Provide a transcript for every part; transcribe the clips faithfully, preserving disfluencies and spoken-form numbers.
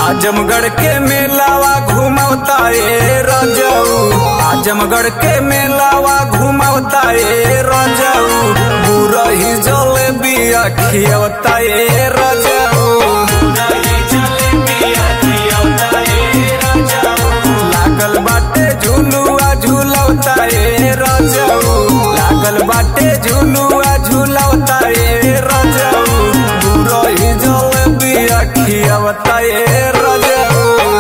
आजमगढ़ के मेलावा घुमौता ए रजऊ, आजमगढ़ के मेलावा घुमौता ए रजऊ, बुरही जलेबिया खियौता ए रजऊ, लागल बाटे झुलुआ झुलौता ए रजऊ, लागल बाटे झुलुआ झुलौता ए रजऊ, बुरही जलेबिया खियौता ए रजऊ।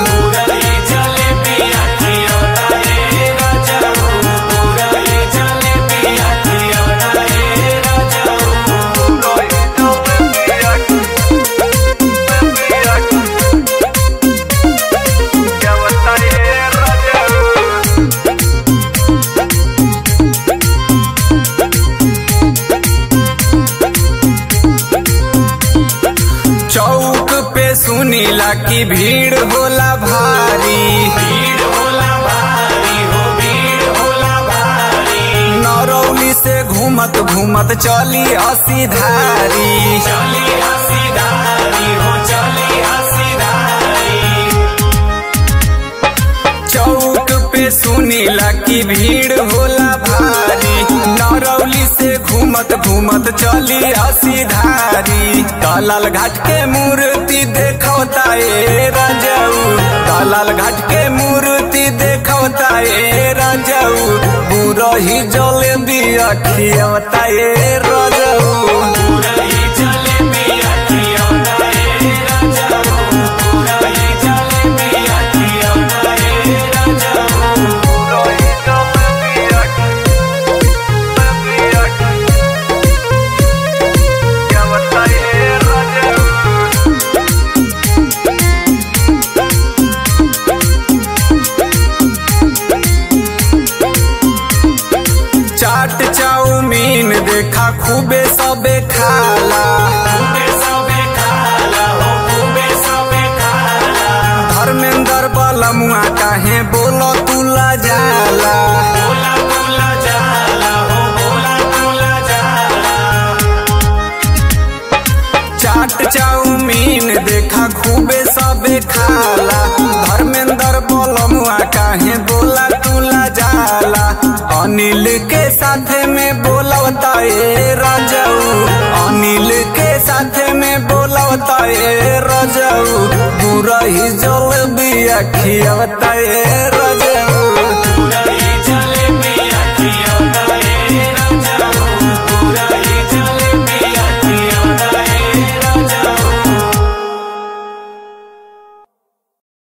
चौक पे सुनीला की भीड़ होला भारी, भीड़ होला भारी हो, भीड़ होला भारी, नरौली से घूमत घूमत चली हसी धारी, चली हसी धारी हो, चली हसी धारी। चौक पे सुनीला की भीड़ होला भारी, नरौली से घूमत घूमत चली हसी धारी, दलाल घाट के मूर्ति देखौता ए रजऊ, दलाल घाट के मूर्ति देखौता ए रजऊ, बुरही जलेबिया खियौता ए रजऊ। चाट चाउमीन देखा खूबे सबे खाला, खूबे सबे खाला हो, खूबे सबे खाला, धर्मेंद्र बलमुआ काहे बोलो तुला जाला, बोला तुला जाला हो, बोला तुला जाला। चाट चाउमीन देखा खूबे सबे खाला, धर्मेंद्र बलमुआ काहे बोला तुला जाला, अनिल के साथे में बोलौता ए रजऊ, अनिल के साथे में बोलौता ए रजऊ, बुरही जलेबिया खियौता ए रजऊ।